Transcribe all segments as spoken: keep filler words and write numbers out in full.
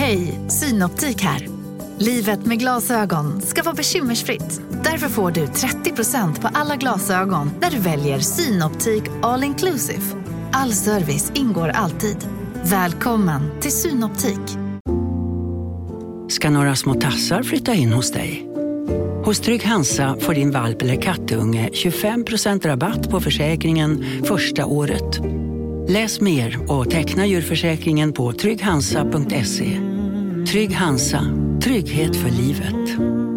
Hej, Synoptik här. Livet med glasögon ska vara bekymmersfritt. Därför får du trettio procent på alla glasögon när du väljer Synoptik All Inclusive. All service ingår alltid. Välkommen till Synoptik. Ska några små tassar flytta in hos dig? Hos Trygg Hansa får din valp eller kattunge tjugofem procent rabatt på försäkringen första året. Läs mer och teckna djurförsäkringen på trygg hansa punkt se. Trygg Hansa, trygghet för livet.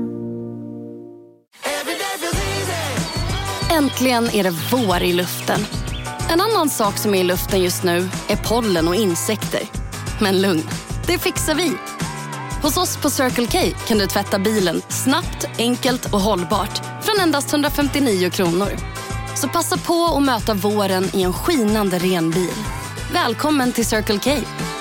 Äntligen är det vår i luften. En annan sak som är i luften just nu är pollen och insekter. Men lugn, det fixar vi. Hos oss på Circle K kan du tvätta bilen snabbt, enkelt och hållbart från endast hundrafemtionio kronor. Så passa på att möta våren i en skinande ren bil. Välkommen till Circle K.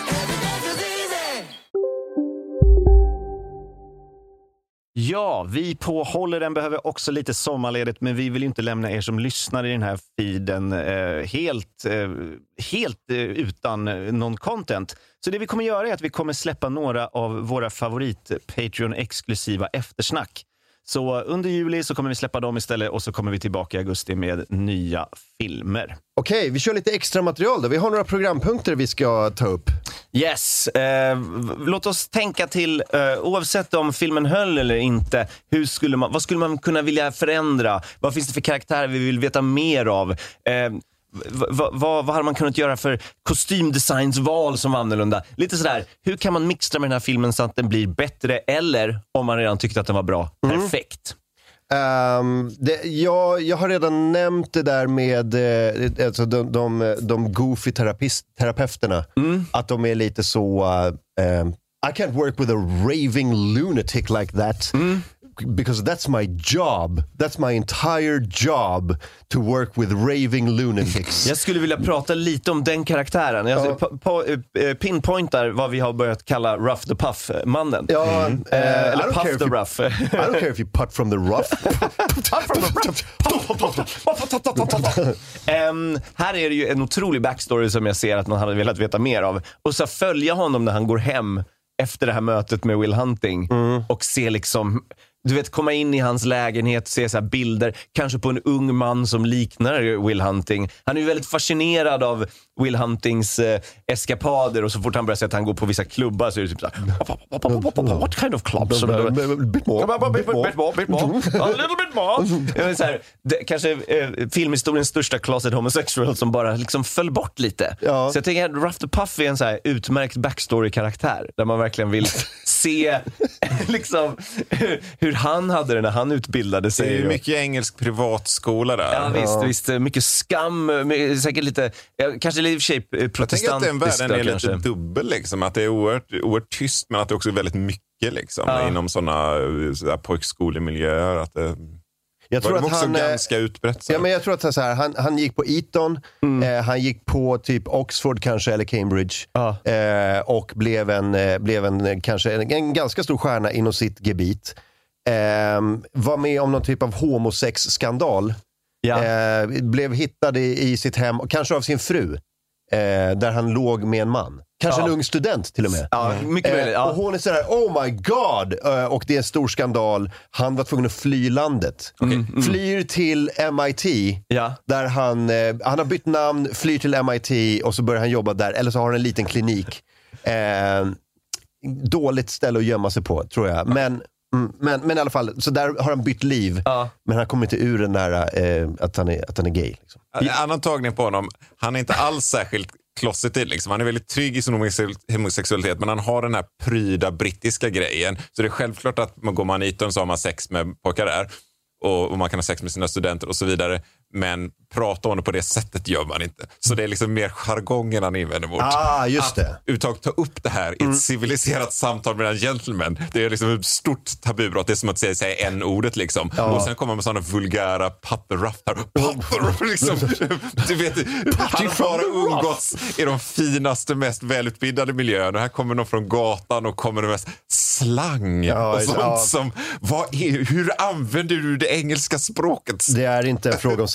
Ja, vi på Hålleren behöver också lite sommarledigt, men vi vill inte lämna er som lyssnar i den här feeden eh, helt, eh, helt eh, utan någon content. Så det vi kommer göra är att vi kommer släppa några av våra favorit Patreon-exklusiva eftersnack. Så under juli så kommer vi släppa dem istället, och så kommer vi tillbaka i augusti med nya filmer. Okej, vi kör lite extra material då. Vi har några programpunkter vi ska ta upp. Yes, eh, låt oss tänka till, eh, oavsett om filmen höll eller inte, hur skulle man, vad skulle man kunna vilja förändra? Vad finns det för karaktärer vi vill veta mer av? Eh, vad, vad, vad hade man kunnat göra för kostymdesignsval som var annorlunda? Lite sådär, hur kan man mixtra med den här filmen så att den blir bättre, eller om man redan tyckte att den var bra, mm. perfekt? Um, det, jag, jag har redan nämnt det där med eh, alltså de, de, de goofy terapist, terapeuterna, mm. att de är lite så uh, um, I can't work with a raving lunatic like that, mm. because that's my job, that's my entire job to work with raving lunatics. Jag skulle vilja prata lite om den karaktären. Jag ja. på, på, pinpointar vad vi har börjat kalla Ruff the Puff-mannen. Ja, mm. uh, Eller Puff the you, Ruff. I don't care if you putt from the rough. Putt from the rough. um, här är det ju en otrolig backstory som jag ser att man hade velat veta mer av. Och så följa honom när han går hem efter det här mötet med Will Hunting, mm. och se liksom, du vet, komma in i hans lägenhet, se så här bilder, kanske på en ung man som liknar Will Hunting. Han är ju väldigt fascinerad av Will Huntings eh, eskapader, och så fort han börjar säga att han går på vissa klubbar så är det typ så här, what kind of clubs? Bit more. Bit more, bit more. A little bit more. Så här, det, kanske eh, filmhistoriens största closet homosexual som bara liksom föll bort lite. Ja. Så jag tänker att Ruff the Puff är en så här utmärkt backstory-karaktär där man verkligen vill se liksom hur han hade det när han utbildade sig. Det är ju mycket engelsk privatskola där. Ja, visst, ja. visst. Mycket skam, säkert lite, kanske i och för sig protestantisk. Jag tänker att den världen är lite dubbel, liksom. Att det är oerhört, oerhört tyst, men att det också är väldigt mycket liksom, ja. inom sådana så pojkskolemiljöer. Att det, jag tror var att också han, ganska utbrett. Så. Ja, men jag tror att så här, han, han gick på Eton, mm. eh, han gick på typ Oxford kanske, eller Cambridge, ja. eh, och blev en, eh, blev en kanske en, en ganska stor stjärna inom sitt gebit. Eh, var med om någon typ av homosex-skandal. Ja. Eh, blev hittad i, i sitt hem, kanske av sin fru, eh, där han låg med en man. Kanske ja. en ung student till och med. Ja, mycket möjligt, ja. Och hon är sådär, oh my god, uh, och det är en stor skandal. Han var tvungen att fly landet. Okay. Mm. Flyr till M I T, ja. där han, uh, han har bytt namn, flyr till M I T, och så börjar han jobba där. Eller så har han en liten klinik. Uh, dåligt ställe att gömma sig på, tror jag. Men Mm, men, men i alla fall, så där har han bytt liv, ja. men han kommer inte ur den där eh, att, han är, att han är gay. Liksom. En annan tagning på honom, han är inte alls särskilt closeted, liksom. Han är väldigt trygg i sin homosexualitet, men han har den här pryda brittiska grejen. Så det är självklart att man går man hit och så har man sex med pojkar där. Och, och man kan ha sex med sina studenter och så vidare. Men prata om det på det sättet gör man inte. Så det är liksom mer jargongen han invänder mot. Ah, just det. Att uttag ta upp det här i ett mm. civiliserat samtal mellan gentlemen. Det är liksom ett stort tabubrott. Det är som att säga, säga en ordet liksom. Ja. Och sen kommer man med sådana vulgära patterruffar. Patter, liksom. Du vet, han har umgåtts i de finaste, mest välutbildade miljöerna. Och här kommer någon från gatan och kommer med slang. Ja, och sånt ja. som, vad är, hur använder du det engelska språket? Det är inte en fråga om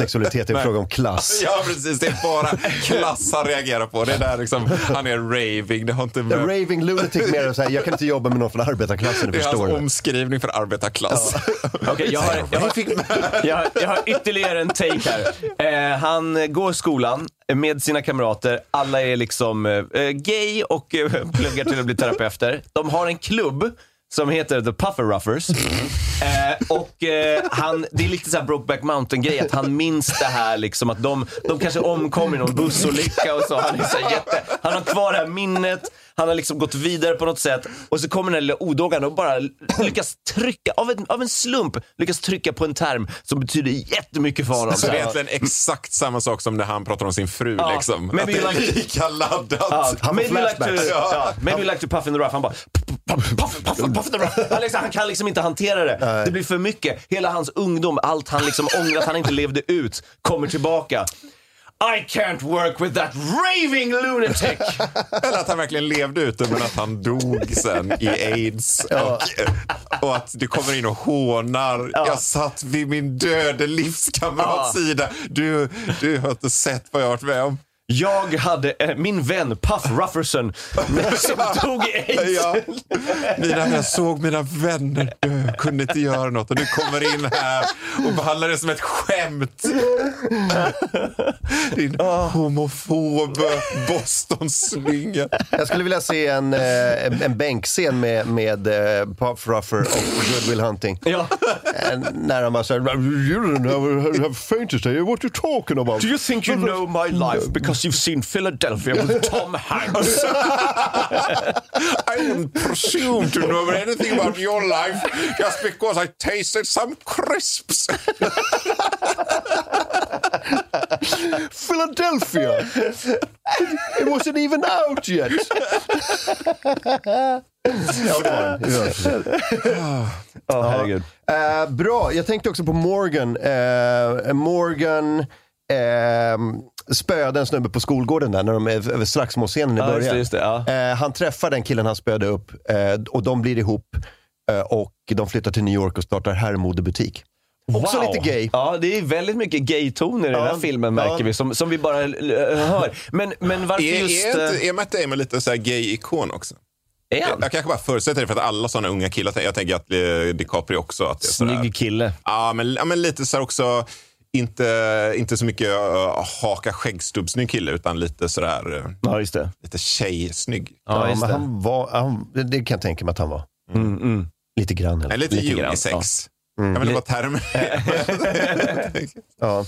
sexualitet är en fråga om klass. Ja, precis. Det är bara klass han reagerar på. Det är där liksom, han är raving. Det har inte med... Raving lunatic mer så här, jag kan inte jobba med någon från arbetarklassen. Det är förstår hans det. omskrivning för arbetarklass. Ja. Okay, jag, har, jag, har, jag, har, jag har ytterligare en take här. Eh, han går i skolan med sina kamrater. Alla är liksom eh, gay och eh, pluggar till att bli terapeuter. De har en klubb som heter The Pufferuffers. Eh, och eh, han, det är lite så här Brokeback Mountain-grej att han minns det här liksom, att de, de kanske omkom i någon bussolycka och så. Han är så jätte, han har kvar det här minnet. Han har liksom gått vidare på något sätt. Och så kommer den lilla odågan och bara lyckas trycka, av en, av en slump, lyckas trycka på en term som betyder jättemycket för honom. Så det är egentligen exakt samma sak som när han pratar om sin fru. Ja, liksom. Att det är like lika laddat. Ja, han maybe, like to, ja, maybe like to puff in the rough. Han bara puff, puff, puff, puff in the rough. Han, liksom, han kan liksom inte hantera det. Nej. Det blir för mycket. Hela hans ungdom, allt han liksom ångrar att han inte levde ut, kommer tillbaka. I can't work with that raving lunatic. Eller att han verkligen levde ut men att han dog sen i AIDS. Ja. Och, och att du kommer in och hånar. Ja. Jag satt vid min döde livskamrats ja. sida. Du, du har inte sett vad jag har varit med om. Jag hade äh, min vän Puff Rufferson som tog i AIDS. Ja. Mina, jag såg mina vänner dö, kunde inte göra något. Och du kommer in här och behandlar det som ett skämt. Din oh. homofob Boston-slinga. Jag skulle vilja se en, en, en bänkscen med, med Puff Ruffer och Good Will Hunting. Ja. När de bara säger You don't have fainted today, what are you talking about? Do you think you know my life because you've seen Philadelphia with Tom Hanks? I don't presume to know anything about your life just because I tasted some crisps. Philadelphia. It wasn't even out yet. Oh, herregud. Uh, bra, jag tänkte också på Morgan. Uh, Morgan uh, spöade en snubbe på skolgården där när de är över slagsmålscenen i ja, början. Just det, just det, ja. uh, han träffar den killen han spöade upp uh, och de blir ihop uh, och de flyttar till New York och startar herrmodebutik. Också wow. lite gay. Ja, det är väldigt mycket gay-toner i ja. den här filmen märker ja. vi som, som vi bara uh, hör. Men, men varför är, just... Är, inte, är Matt Damon lite så här gay-ikon också? Är han? Jag, jag kanske bara förutsätter det för att alla sådana unga killar, jag tänker att eh, DiCaprio också. Att det är snygg kille. Ja men, ja, men lite så här också, inte, inte så mycket uh, haka skäggstubbsnygg kille, utan lite sådär uh, ja, just det. lite tjej-snygg. Ja, ja men han var, han, det kan jag tänka mig att han var. Mm, mm. Lite grann. Eller lite, lite unisex. Ja. Mm. Jag vet inte vad termen ja.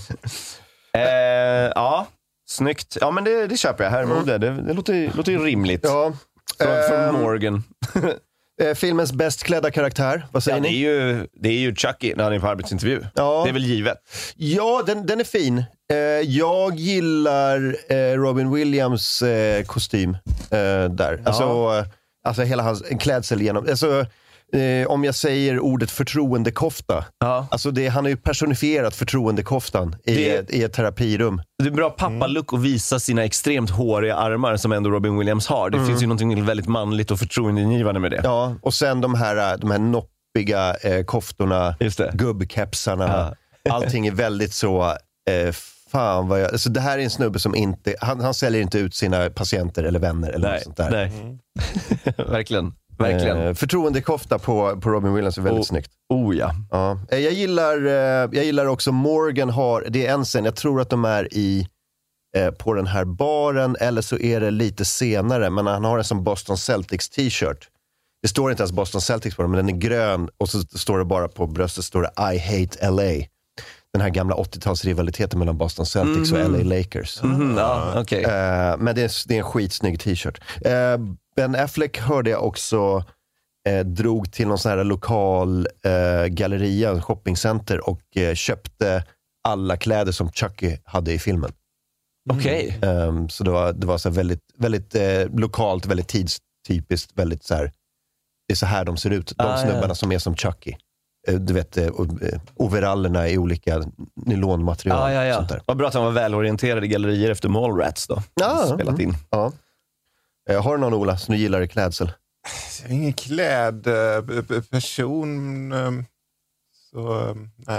Eh, ja, snyggt. Ja, men det, det köper jag. Herrmode, mm. det, det låter, låter ju rimligt. Ja. Från, från Morgan. eh, filmens bäst klädda karaktär, vad säger ja, ni? Det är, ju, det är ju Chucky när han är på arbetsintervju. Ja. Det är väl givet. Ja, den, den är fin. Eh, jag gillar eh, Robin Williams eh, kostym eh, där. Alltså, ja. eh, alltså hela hans klädsel genom... Alltså, Eh, om jag säger ordet förtroendekofta. Ja. Alltså det, han har ju personifierat förtroendekoftan i, det, ett, i ett terapirum. Det är bra pappa-look att visa sina extremt håriga armar som ändå Robin Williams har. Det mm. finns ju något väldigt manligt och förtroendeingivande med det. Ja, och sen de här, de här noppiga eh, koftorna, gubbkepsarna. Ja. Allting är väldigt så... Eh, fan vad jag... Alltså det här är en snubbe som inte... Han, han säljer inte ut sina patienter eller vänner eller nej, något sånt där. Nej, mm. Verkligen. Verkligen. Eh, förtroendekofta på, på Robin Williams är väldigt oh, snyggt. Oh ja. ja. Eh, jag, gillar, eh, jag gillar också Morgan har, det är en scen, jag tror att de är i eh, på den här baren eller så är det lite senare, men han har en som Boston Celtics t-shirt. Det står inte ens Boston Celtics på den, men den är grön och så står det bara på bröstet står det I hate L A. Den här gamla åttiotalsrivaliteten mellan Boston Celtics mm. och L A Lakers. Mm, ja, okay. eh, men det är, det är en skitsnygg t-shirt. Eh, Ben Affleck hörde jag också eh, drog till någon sån här lokal eh, galleria, en shoppingcenter och eh, köpte alla kläder som Chucky hade i filmen. Okej. Okay. Eh, så det var, det var så här väldigt, väldigt eh, lokalt, väldigt tidstypiskt, väldigt så här, det är så här de ser ut. De ah, snubbarna ja. som är som Chucky. Du vet, overallerna i olika nylonmaterial. Ah, ja, ja. Sånt där. Vad bra att han var välorienterad i gallerier efter Mallrats då. Ja, spelat in. Ja. Har du någon, Ola, som du gillar i klädsel? Jag är ingen klädperson. Så, nej, nej,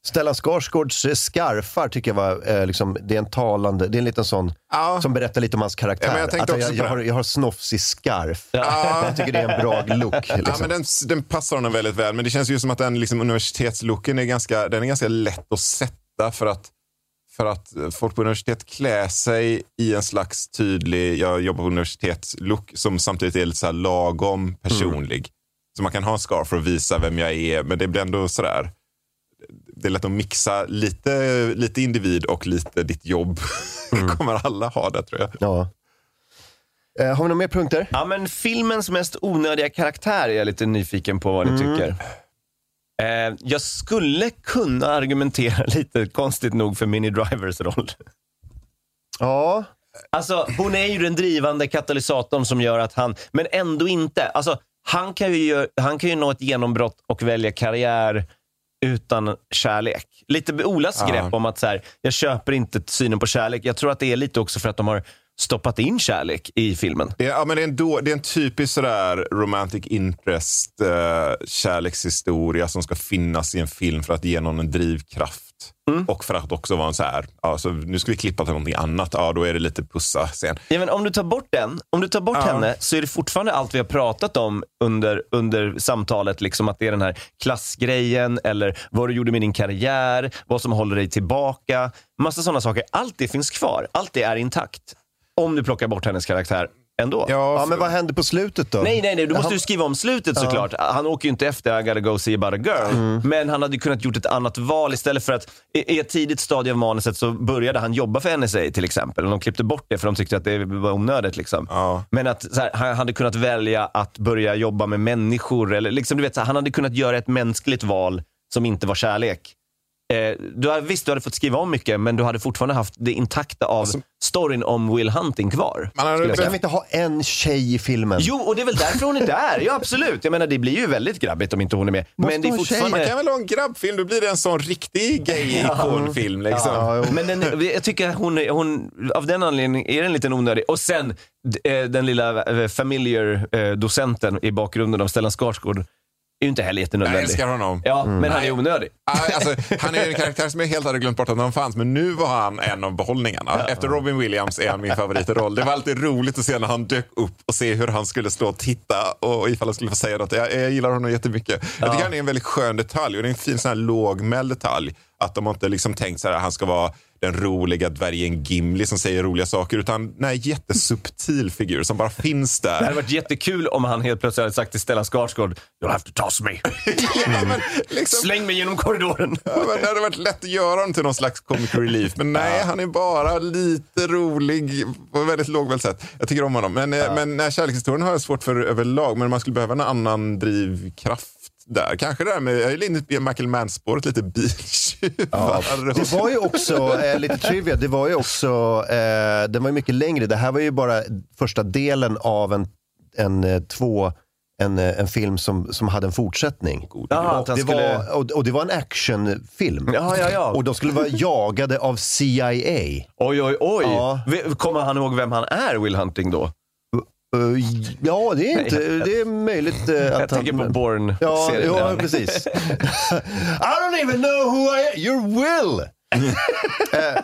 Stellan Skarsgårds skarfar tycker jag var eh, liksom, det är en talande, det är en liten sån ja. som berättar lite om hans karaktär. Ja, jag, att jag, jag, jag, har, jag har snofsig skarf. Ja. Jag tycker det är en bra look. Liksom. Ja, men den, den passar honom väldigt väl, men det känns ju som att den liksom, universitetslooken är ganska, den är ganska lätt att sätta för att För att folk på universitet klär sig i en slags tydlig, jag jobbar på universitetslook som samtidigt är lite så här lagom personlig. Mm. Så man kan ha en scarf för att visa vem jag är, men det blir ändå sådär. Det är lätt att mixa lite, lite individ och lite ditt jobb. Mm. Kommer alla ha det, tror jag. Ja. Eh, har vi några mer punkter? Ja, men filmens mest onödiga karaktär är jag lite nyfiken på vad ni mm. tycker. Eh, jag skulle kunna argumentera lite konstigt nog för Minnie Drivers roll. Ja. Alltså, hon är ju den drivande katalysatorn som gör att han, men ändå inte. Alltså, han kan ju, han kan ju nå ett genombrott och välja karriär utan kärlek. Lite Olas ja. grepp om att så här, jag köper inte synen på kärlek. Jag tror att det är lite också för att de har stoppat in kärlek i filmen. Det är, ja, men det är en, då, det är en typisk sådär romantic interest uh, kärlekshistoria som ska finnas i en film för att ge någon en drivkraft. Mm. Och för att också vara en så här, alltså, nu ska vi klippa till någonting annat. Ja, då är det lite pussa sen. Ja, men om du tar bort den, om du tar bort ja. henne, så är det fortfarande allt vi har pratat om under, under samtalet, liksom att det är den här klassgrejen eller vad du gjorde med din karriär, vad som håller dig tillbaka, massa sådana saker. Allt det finns kvar, allt det är intakt. Om du plockar bort hennes karaktär ändå. Ja, ja, men vad händer på slutet då? Nej, nej, nej. Du måste ju skriva om slutet såklart. Ja. Han åker ju inte efter I gotta go see about a girl. Mm. Men han hade ju kunnat gjort ett annat val istället för att i ett tidigt stadie av manuset så började han jobba för N S A till exempel. Och de klippte bort det för de tyckte att det var onödigt liksom. Ja. Men att så här, han hade kunnat välja att börja jobba med människor. Eller liksom, du vet, så här, han hade kunnat göra ett mänskligt val som inte var kärlek. Eh, du hade, visst, du hade fått skriva om mycket, men du hade fortfarande haft det intakta av alltså, storyn om Will Hunting kvar. Man hade, kan vi inte ha en tjej i filmen? Jo, och det är väl därför hon är där. Ja, absolut. Jag menar, det blir ju väldigt grabbigt om inte hon är med. Måste men det är fortfarande... Man kan väl ha en grabbfilm, då blir det en sån riktig gay-ikonfilm liksom. Ja, men den, jag tycker hon, hon, av den anledningen är den lite onödig. Och sen, den lilla familiar-docenten i bakgrunden av Stellan Skarsgård är ju inte heller jättenödvändig. Jag älskar honom. Ja, mm. men han är onödig. Alltså, han är en karaktär som jag helt hade glömt bort att han fanns, men nu var han en av behållningarna. Ja. Efter Robin Williams är han min favoritroll. Det var alltid roligt att se när han dök upp och se hur han skulle stå och titta och ifall han skulle få säga något. Jag, jag gillar honom jättemycket. Ja. Jag tycker han är en väldigt skön detalj och det är en fin sån här lågmäld detalj. Att de inte liksom tänkt så här, han ska vara den roliga dvärgen Gimli som säger roliga saker, utan nej, jättesubtil figur som bara finns där. Det hade varit jättekul om han helt plötsligt hade sagt till Stellan Skarsgård, you'll have to toss me. ja, men, liksom, släng mig genom korridoren. ja, men det hade varit lätt att göra honom till någon slags comic relief, men nej, ja. han är bara lite rolig på ett väldigt lågmält sätt. Jag tycker om honom, men, ja. men när kärlekshistorien har jag svårt för överlag, men man skulle behöva en annan drivkraft där. Kanske det där med, jag är inne i Michael Mann-spåret, lite biltjuvar. Ja, det var ju också, eh, lite trivia, det var ju också, eh, den var ju mycket längre. Det här var ju bara första delen av en, en två, en, en film som, som hade en fortsättning. Ja, och, det skulle... var, och, och det var en actionfilm. Ja, ja, ja. Och de skulle vara jagade av C I A. Oj, oj, oj. Ja. Kommer han ihåg vem han är, Will Hunting då? Uh, ja, det är inte det är möjligt uh, att jag tänker han, på Bourne-serien. Ja, ja, precis. I don't even know who I am. You're Will. uh,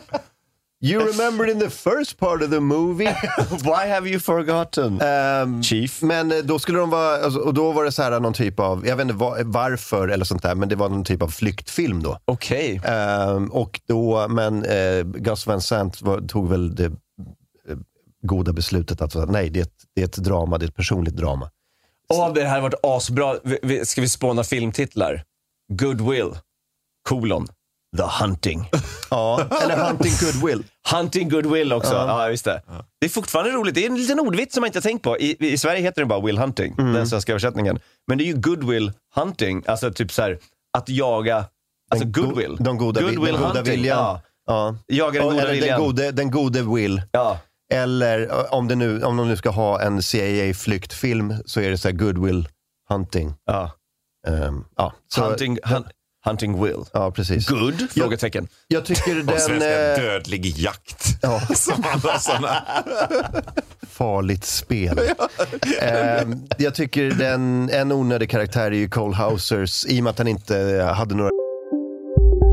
you remembered in the first part of the movie. Why have you forgotten, um, Chief? Men då skulle de vara, alltså, och då var det så här någon typ av, jag vet inte var, varför eller sånt där, men det var någon typ av flyktfilm då. Okej. Okay. Um, och då, men uh, Gus Van Sant var, tog väl det goda beslutet att nej, det är, ett, det är ett drama, det är ett personligt drama. Åh, det här har varit asbra. Ska vi spåna filmtitlar? Goodwill, kolon, The Hunting. Ja, eller Hunting Goodwill. Hunting Goodwill också, ja, ja visst det. Ja. Det är fortfarande roligt, det är en liten ordvits som man inte har tänkt på. I, i Sverige heter det bara Will Hunting, mm. den svenska översättningen. Men det är ju Goodwill Hunting, alltså typ så här, att jaga, alltså den goodwill. Go, de goda, goodwill den goda hunting, viljan. Ja. Ja. Jaga den och, goda eller viljan. Den gode, den gode Will. Ja. Eller om, det nu, om de nu ska ha en C I A-flyktfilm så är det så här Goodwill Hunting. Ja. Um, ja. Så, hunting, hun, hunting Will. Ja, precis. Good? Frågetecken. Jag, jag tycker den... svenska dödlig jakt. Ja. Som alla sådana. Farligt spel. um, jag tycker den, en onödig karaktär är ju Cole Hausers, i och med att han inte hade några...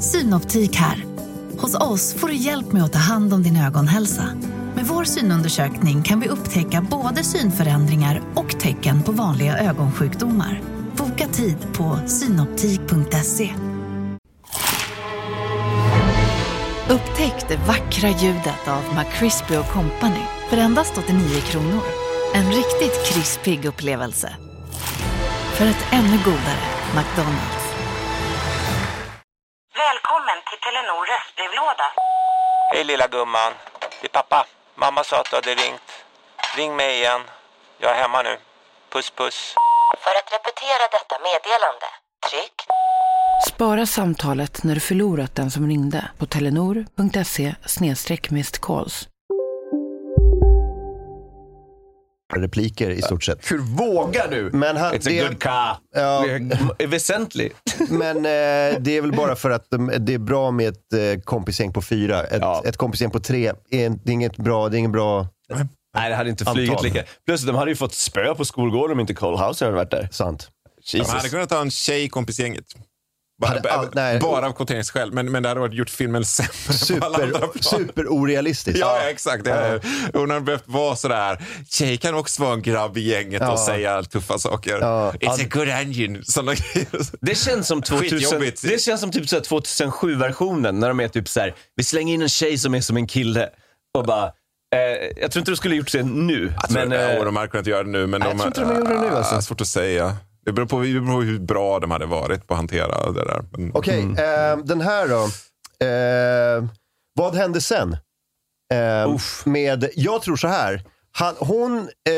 Synoptik här. Hos oss får du hjälp med att ta hand om din ögonhälsa. Med vår synundersökning kan vi upptäcka både synförändringar och tecken på vanliga ögonsjukdomar. Boka tid på synoptik punkt se. Upptäck det vackra ljudet av McCrispy och Company för endast åttionio kronor. En riktigt krispig upplevelse. För ett ännu godare McDonald's. Välkommen till Telenor röstbrevlåda. Hej lilla gumman, det är pappa. Mamma sa att du hade ringt. Ring mig igen. Jag är hemma nu. Puss puss. För att repetera detta meddelande, tryck. Spara samtalet när du förlorat den som ringde på telenor punkt se slash missed calls. Repliker i stort sett. Hur vågar du? Men han, It's det, a good car. Ja, Det är väsentligt. men eh, det är väl bara för att um, det är bra med ett eh, kompisgäng på fyra. Ett, Ja. ett kompisgäng på tre är, det är inget bra, det är ingen bra. Nej, det hade inte flugit Antal. lika. Plus de hade ju fått spö på skolgården om inte Cole Hauser hade varit där. Sant. De hade kunnat ta en tjej i kompisgänget. Bara, Hade all- nej. bara av kvoteringsskäl, men, men det hade varit gjort filmen sämre på alla andra Super, plan. super orealistiskt. Ja, ja, exakt. Det är, hon har behövt vara sådär. Tjej kan också vara en grabb i gänget Ja. och säga tuffa saker. Ja. It's a good engine. Såna grejer. Det känns som tvåtusen, Skitjobbigt. det känns som typ så här tvåtusensju-versionen när de är typ så här: vi slänger in en tjej som är som en kille och bara eh, jag tror inte du skulle ha gjort det nu. Jag tror men men, eh, ja, de hade kunnat göra det nu, men jag de, tror inte de gjorde det nu, alltså. äh, svårt att säga. Det beror, på, det beror på hur bra de hade varit på att hantera det där. Men, Okej, eh, den här då. Eh, vad hände sen? Eh, med, jag tror så här. Han, hon,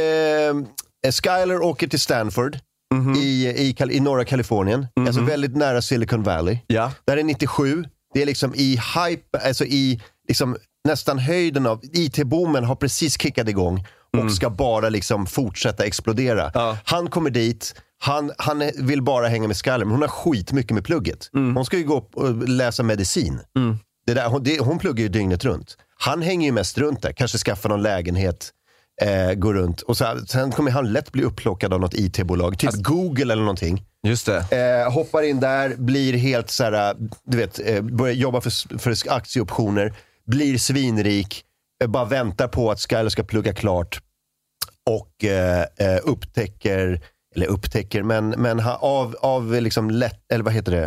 eh, Skyler åker till Stanford i, i, Kal- i norra Kalifornien. Alltså väldigt nära Silicon Valley. Ja. Där är nittiosju. Det är liksom i hype, alltså i liksom nästan höjden av I T-boomen har precis kickat igång och ska bara liksom fortsätta explodera. Ja. Han kommer dit, han, han vill bara hänga med Skyler, men hon har skit mycket med plugget. Hon ska ju gå och läsa medicin. Det där, hon, det, hon pluggar ju dygnet runt. Han hänger ju mest runt där, kanske skaffa någon lägenhet, eh, gå runt. Och så, sen kommer han lätt bli upplockad av något I T-bolag, typ Google eller någonting. Just det. Eh, hoppar in där, blir helt så här, du vet, eh, börjar jobba för, för aktieoptioner, blir svinrik, eh, bara väntar på att Skyler ska plugga klart och eh, eh, upptäcker, eller upptäcker, men, men ha, av, av liksom lätt, eller vad heter det,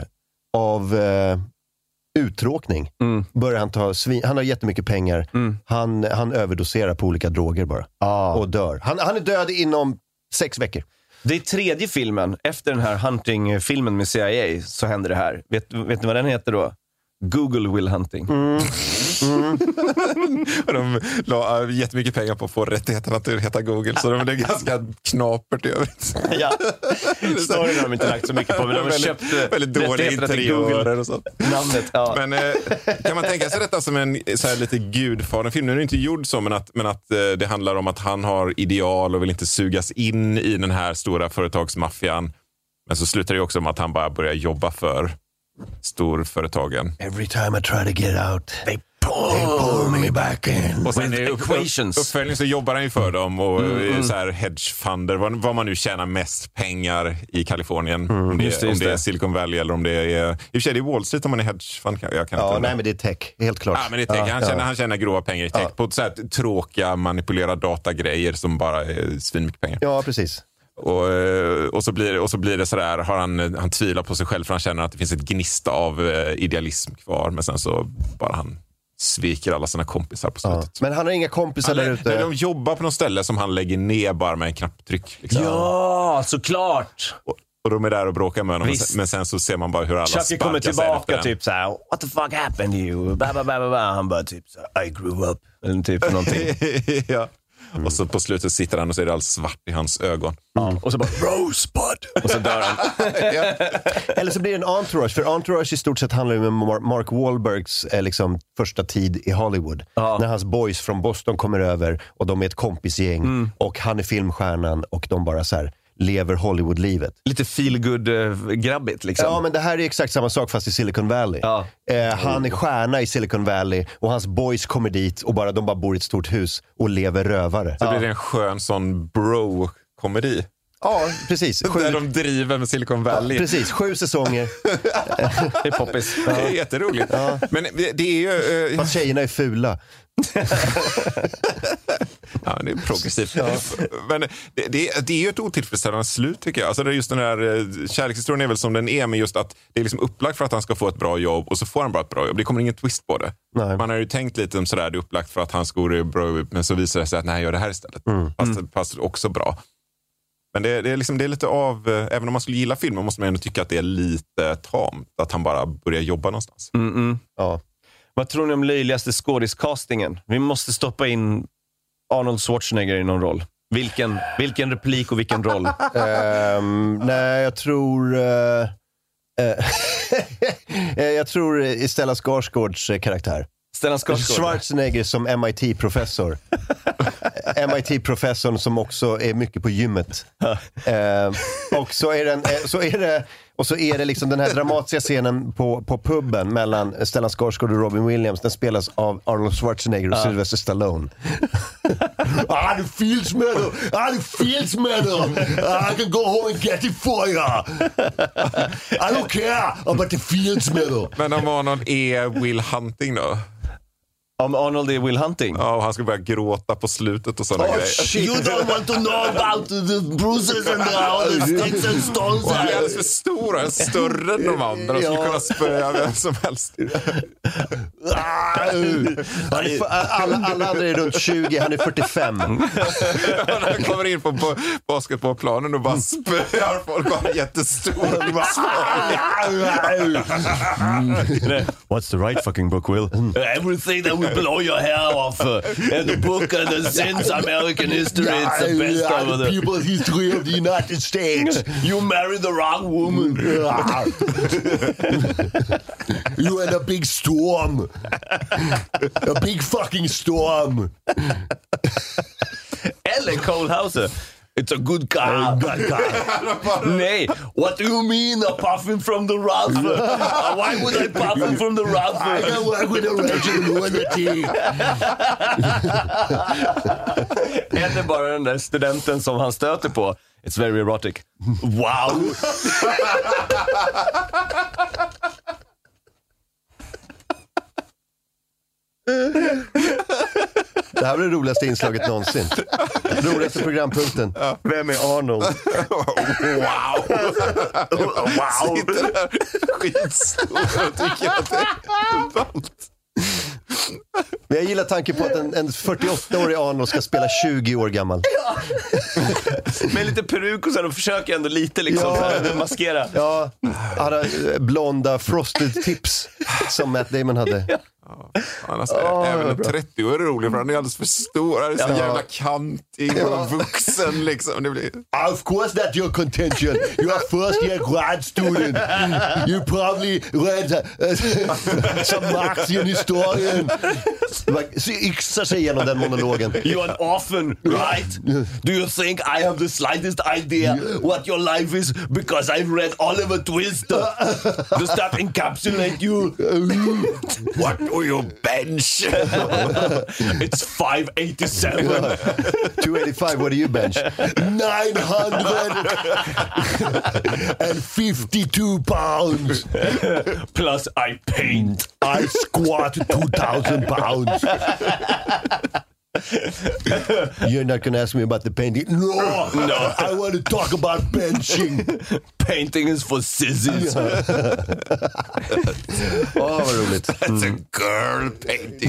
av eh, uttråkning Mm. börjar han ta svin, han har jättemycket pengar, Mm. han, han överdoserar på olika droger bara Ah. och dör. Han, han är död inom sex veckor. Det är tredje filmen, efter den här Hunting-filmen med C I A, så händer det här. Vet, vet ni vad den heter då? Google Will Hunting. Mm. Mm. och de la jättemycket pengar på att få rättigheterna till att heta Google, så de är ganska knapert i övrigt. Ja, storyn har de inte lagt så mycket på, men de har köpt väldigt dåliga interiörer och sånt. Namnet, ja. Men eh, kan man tänka sig detta som en så här, lite gudfaren-film? Nu är det inte gjord så, men att, men att eh, det handlar om att han har ideal och vill inte sugas in i den här stora företagsmaffian. Men så slutar det också om att han bara börjar jobba för storföretagen. Every time I try to get out, they pull, pull me back in. Och sen i upp, equations. uppföljning så jobbar han ju för dem och mm. så här hedgefunder, vad, vad man nu tjänar mest pengar i Kalifornien. Mm. Om, det, just det, om just det är det. Silicon Valley eller om det är... I och för sig det är Wall Street om man är hedgefund. Jag kan Ja, inte nej men det är tech, helt klart. Ja, men det är tech. Ja, han, ja. tjänar, han tjänar grova pengar i tech. Ja. På så här tråkiga, manipulera datagrejer som bara är svinmycket pengar. Ja, precis. Och, och, så blir, och så blir det sådär, har han, han tvivlar på sig själv för han känner att det finns ett gnista av idealism kvar. Men sen så bara han sviker alla sina kompisar på slutet. Ja. Men han har inga kompisar Han, där ute. de jobbar på något ställe som han lägger ner bara med en knapptryck. Liksom. Ja, såklart. Och, och de är där och bråkar med honom. Men Visst. sen, men sen så ser man bara hur alla Chucky kommer sparkar sig efter tillbaka den. typ så här: what the fuck happened to you? Ba, ba, ba, ba, ba. Han bara typ så här, I grew up. Eller typ någonting. ja. Och så på slutet sitter han och så är det allt svart i hans ögon. Ja. Och så bara Rosebud. Och så dör han. ja. Eller så blir det en Entourage. För Entourage i stort sett handlar ju om Mar- Mark Wahlbergs eh, liksom, första tid i Hollywood. Ja. När hans boys från Boston kommer över och de är ett kompisgäng. Mm. Och han är filmstjärnan och de bara så här lever Hollywood-livet. Lite feel-good-grabbigt liksom. Ja, men det här är exakt samma sak fast i Silicon Valley. Ja. Eh, han är stjärna i Silicon Valley och hans boys kommer dit och bara, de bara bor i ett stort hus och lever rövare. Så ja. blir det en skön sån bro-komedi. Ja, precis. Sju... Där de driver med Silicon Valley. Ja, precis, sju säsonger. Det är poppis. Ja. Det är jätteroligt. Ja. Men det är ju... Uh... Fast tjejerna är fula. Ja, det är progressivt. Ja. Men det, det, det är ju ett otillfredsställande slut tycker jag. Alltså det är just den här kärlekshistorien är väl som den är, men just att det är liksom upplagt för att han ska få ett bra jobb och så får han bara ett bra jobb. Det kommer ingen twist på det. Nej. Man har ju tänkt lite om sådär, det är upplagt för att han ska gå bra upp, men så visar det sig att nej, jag gör det här istället. Mm. Fast, mm. fast också bra. Men det, det, är liksom, det är lite av, även om man skulle gilla filmen måste man ändå tycka att det är lite tamt att han bara börjar jobba någonstans. Mm-mm. Ja. Vad tror ni om löjligaste skådiscastingen? Vi måste stoppa in Arnold Schwarzenegger i någon roll. Vilken, vilken replik och vilken roll? um, nej, jag tror... Uh, uh, jag tror Stellan Skarsgårds karaktär. Stellan Skarsgård. Schwarzenegger som M I T-professor. M I T-professorn som också är mycket på gymmet. uh, och så är, den, så är det... Och så är det liksom den här dramatiska scenen på, på puben mellan Stellan Skarsgård och Robin Williams. Den spelas av Arnold Schwarzenegger och uh. Sylvester Stallone. Ah, det feels metal! Ah, det feels metal! Ah, I can go home and get it for you! I don't care about the feels metal! Men om Arnold är Will Hunting då? Om Arnold är Will Hunting? Ja, och han ska börja gråta på slutet och sådana oh, grejer. Shit. You don't want to know about the bruises and the, all the sticks and stones. Och han är alldeles för stor, han är större än de andra. De skulle kunna spöa vem som helst. alla, alla andra är runt tjugo, han är fyrtiofem. Han kommer in på, på basketbollplanen och bara spöar folk och han är jättestor. What's the right fucking book, Will? Everything that will blow your hair off. Uh, and the book and the Since American History, it's the best yeah, of the the people's history of the United States. You married the wrong woman. You had a big storm. A big fucking storm. Ellen Kohlhauser. It's a good car. Uh, good car. Nej, what do you mean a puffin from the Ralph? uh, why would I puffin from the Ralph? I can work with a regionality. Eller bara den där studenten som han stöter på. It's very erotic. Wow. Det här var det roligaste inslaget någonsin. Roligaste programpunkten. Ja. Vem är Arnold? Wow! Wow! Sitter där skitstor och tycker att det är ballt. Men jag gillar tanken på att en, en fyrtioåttaårig Arnold ska spela tjugo år gammal. Ja. Med lite peruk och så, de försöker ändå lite liksom ja. så här, maskera. Ja, hade blonda frosted tips som Matt Damon hade. Ja. Ja, alltså, oh, även en trettio år är rolig för han är alldeles för stor. Han är så ja. jävla kantig och vuxen liksom. Det blir... Of course that's your contention. You are first year grad student. You probably read uh, some Marxian historian. Yxar sig igenom den monologen. You're an orphan, right? Do you think I have the slightest idea what your life is because I've read Oliver Twist? Does that encapsulate you? What do you bench? It's five eighty-seven. two eighty-five, what do you bench? nine hundred fifty-two pounds. Plus I paint. I squat two thousand pounds. You're not going to ask me about the painting. No, no. I want to talk about benching. Painting is for sissies. Åh, oh, vad roligt. That's a girl painting.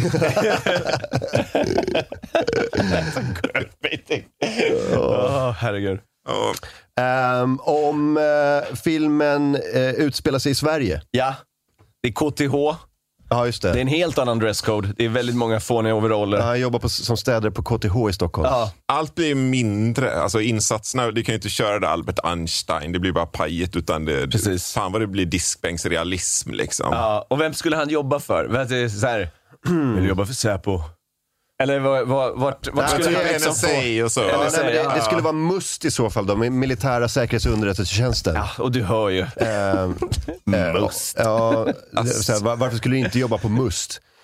That's a girl painting. Åh, oh, herregud. Oh. Um, om uh, filmen uh, utspelar sig i Sverige. Ja, det är K T H. Ja, just det. Det är en helt annan dresscode. Det är väldigt många fåniga overaller. Ja, han jobbar på, som städare på K T H i Stockholm. Ja. Allt blir mindre. Alltså insatserna, det kan ju inte köra det Albert Einstein. Det blir bara pajet utan det... Precis. Fan vad det blir diskbänksrealism liksom. Ja, och vem skulle han jobba för? Vet du, så här, vill du jobba för Säpo? Eller vad, vad, vart, vart skulle han liksom få? Och så. Ja, nej, men det, det skulle vara must i så fall då, med militära säkerhetsunderrättelsetjänsten. Ja, och du hör ju. Uh, must. Uh, ja, alltså. Här, varför skulle du inte jobba på must?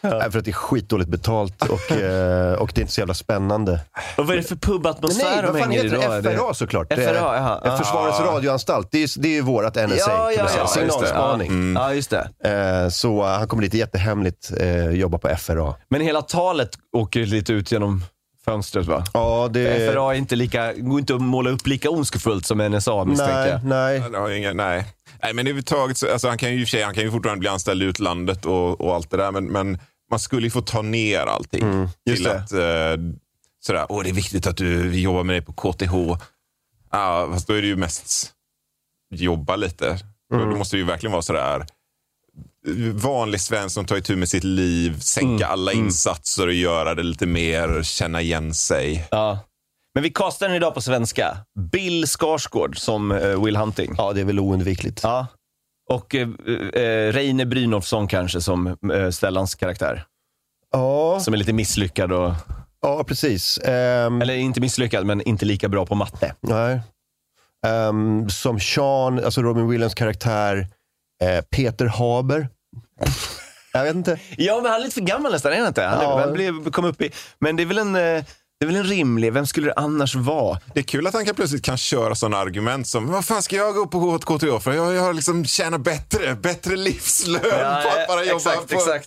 Nej, för att det är skitdåligt betalt och, eh, och det är inte så jävla spännande. Och vad är det för pubatmosfär? Nej, vad fan heter det? F R A såklart. F R A, jaha. Försvarets radioanstalt. Det är, det är ju vårat N S A. Ja, ja, ja, signalspaning. ja. Mm. Ja, just det. Eh, så han kommer lite jättehemligt eh, jobba på F R A. Men hela talet åker lite ut genom fönstret, va? Ja, det... F R A är inte lika, går inte att måla upp lika ondskefullt som N S A, misstänker jag. Nej, nej. Inga, nej. Nej, men överhuvudtaget så, alltså, han kan ju i och för sig, han kan ju fortfarande bli anställd i utlandet och, och allt det där, men, men man skulle ju få ta ner allting. Mm, till att eh, sådär, åh det är viktigt att du vi jobbar med dig på K T H. Ja, fast då är det ju mest jobba lite. Mm. Då, då måste det ju verkligen vara sådär vanlig svensk som tar itu med sitt liv, sänka mm. alla insatser och göra det lite mer, känna igen sig. Ja. Men vi kastar den idag på svenska. Bill Skarsgård som uh, Will Hunting. Ja, det är väl oundvikligt. Ja. Och uh, uh, Reine Brynolfsson kanske som uh, Stellans karaktär. Ja. Som är lite misslyckad och... Ja, precis. Um... Eller inte misslyckad, men inte lika bra på matte. Nej. Um, som Sean, alltså Robin Williams karaktär, uh, Peter Haber. Jag vet inte. Ja, men han är lite för gammal nästan, är han inte? Han, ja. han blev, kom upp i... Men det är väl en... Uh, Det är väl en rimlig, vem skulle det annars vara? Det är kul att han kan plötsligt kan köra sådana argument som, vad fan ska jag gå på K T H för? Jag, jag liksom tjänar bättre, bättre livslön ja, på att bara jobba exakt, på... Exakt.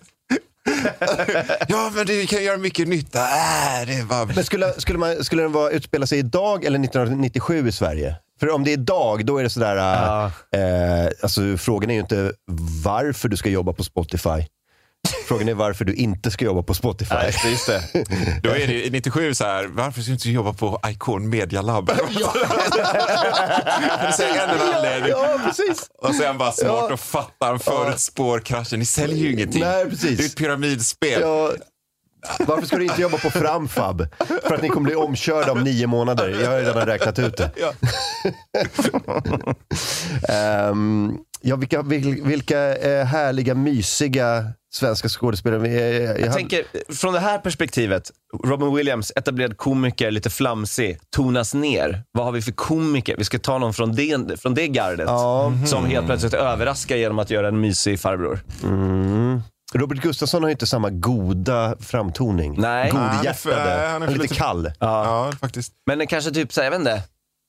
Ja, men det kan göra mycket nytta. Äh, det var... Men skulle, skulle, man, skulle den vara, utspela sig idag eller nittonhundranittiosju i Sverige? För om det är idag, då är det sådär... Ja. Eh, alltså, frågan är ju inte varför du ska jobba på Spotify. Frågan är varför du inte ska jobba på Spotify. Nej, just det. Då är det nittiosju så här, varför ska du inte jobba på Icon Media Lab? Ja. Det säger en anledning. Ja, ja, precis. Och så är han bara smart ja. och fattar en förutspår kraschen. Ni säljer ju ingenting. Nej, precis. Det är ett pyramidspel. Ja. Varför ska du inte jobba på Framfab? För att ni kommer bli omkörda om nio månader. Jag har redan räknat ut det. Ja. um, ja, vilka, vilka eh, härliga, mysiga svenska skådespelare. Jag, jag, jag, jag tänker, från det här perspektivet, Robin Williams, etablerad komiker, lite flamsig, tonas ner. Vad har vi för komiker? Vi ska ta någon från det, från det gardet ja. mm. som helt plötsligt överraskar genom att göra en mysig farbror. Mm. Robert Gustafsson har ju inte samma goda framtoning. Nej. Godhjärtade. Han är, han är lite, lite kall. Ja, ja faktiskt. Men det kanske typ så här, jag vet inte.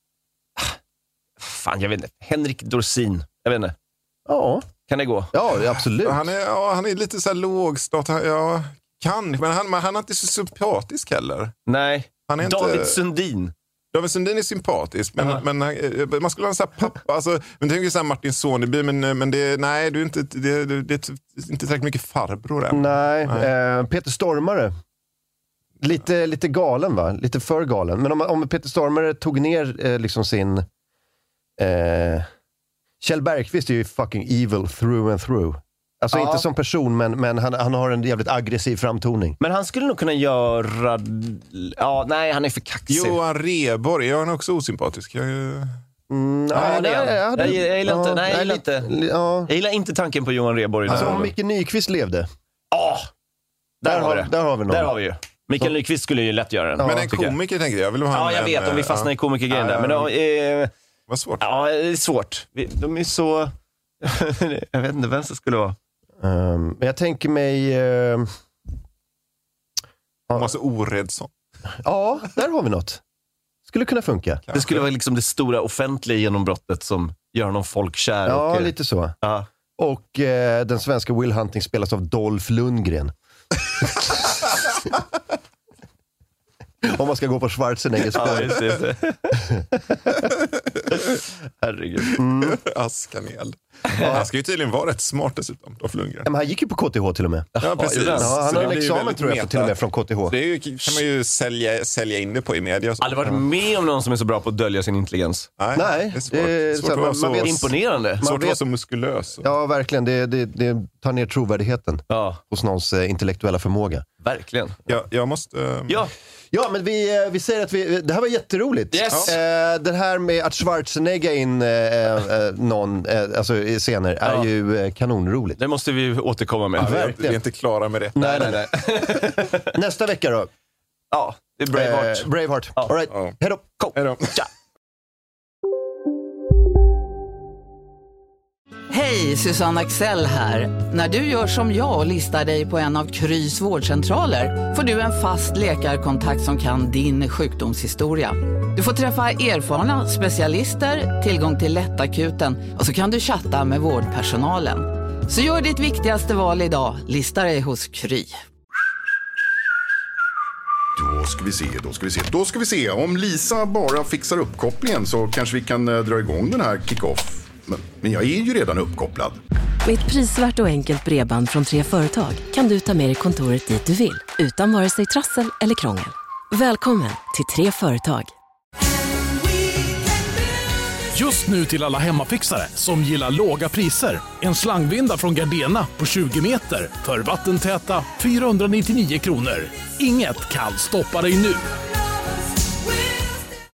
Fan, jag vet inte. Henrik Dorsin, jag vet inte. Ja. Kan det gå? Ja, absolut. Han är, ja, han är lite så här lågstat. Ja, kan. Men han, han är inte så sympatisk heller. Nej. Han är David inte... Sundin. David Sundin är sympatisk, men, uh-huh. men man skulle ha en sån här pappa, alltså, men tänker så här Martin Soneby, men, men det, nej, du är inte, det, det, det är inte tillräckligt mycket farbror än. Nej, nej. Eh, Peter Stormare. Lite, lite galen, va? Lite för galen. Men om, om Peter Stormare tog ner eh, liksom sin... Eh, Kjell Bergqvist är ju fucking evil through and through. Alltså ja. Inte som person, men, men han, han har en jävligt aggressiv framtoning. Men han skulle nog kunna göra... Ja, nej, han är för kaxig. Johan Rheborg, är han också osympatisk? Jag... Mm, nej, ja, nej, nej, jag, hade... jag, jag gillar inte, ja, nej, jag gillar inte. Ja. Jag gillar inte tanken på Johan Rheborg. Alltså om Micke Nyqvist levde. Ja, där, där, har, vi där har vi någon. Där har vi ju. Mikael Nyqvist skulle ju lätt göra den. Ja, men ja, en komiker jag. tänker jag. Vill ja, jag vet. Om vi fastnar ja. i komikergrejen ja, där. Men då, eh, vad svårt. Ja, det är svårt. De är så... jag vet inte vem som skulle vara. Um, men jag tänker mig... Uh... Ja. Så oräddsam. Ja, där har vi något. Skulle kunna funka. Kanske. Det skulle vara liksom det stora offentliga genombrottet som gör någon folkkär. Ja, och, lite så. Ja. Och eh, den svenska Will Hunting spelas av Dolph Lundgren. Om man ska gå på Schwarzeneggers spår. Ja, just det, just det. Herregud. Mm. Askanel. Ja. Han ska ju tydligen vara rätt smart dessutom, Dolph Lundgren. Ja, men han gick ju på K T H till och med. Ja, precis. Ja, han har en examen tror jag till och med från K T H. Det är ju, kan man ju sälja, sälja in det på i media. Jag har aldrig varit med om någon som är så bra på att dölja sin intelligens. Nej, Nej det är svårt. Det är, svårt så, att vara så, man vet, imponerande. Svårt att vara så muskulös. Ja, verkligen. Det, det, det tar ner trovärdigheten ja. hos någons eh, intellektuella förmåga. Verkligen. Ja, jag måste... Uh... Ja. Ja, men vi, vi säger att vi, det här var jätteroligt. Yes. Eh, det här med att Schwarzenegga in eh, eh, någon eh, alltså, i scener är ja. ju eh, kanonroligt. Det måste vi återkomma med. Ja, vi, är, vi är inte klara med det. Nej, nej, nej. Nästa vecka då? Ja, det är Braveheart. Eh, Braveheart. Ja. All right. Ja. Hej då. Hej då. Ja. Hej, Susanne Axel här. När du gör som jag och listar dig på en av Krys vårdcentraler får du en fast läkarkontakt som kan din sjukdomshistoria. Du får träffa erfarna specialister, tillgång till lättakuten och så kan du chatta med vårdpersonalen. Så gör ditt viktigaste val idag, lista dig hos Kry. Då ska vi se, då ska vi se, då ska vi se. Om Lisa bara fixar uppkopplingen så kanske vi kan uh, dra igång den här kick-off. Men, men jag är ju redan uppkopplad. Med ett prisvärt och enkelt bredband från Tre Företag kan du ta med dig kontoret dit du vill, utan vare sig trassel eller krångel. Välkommen till Tre Företag. Just nu till alla hemmafixare som gillar låga priser. En slangvinda från Gardena på tjugo meter för vattentäta fyrahundranittionio kronor. Inget kan stoppa dig nu.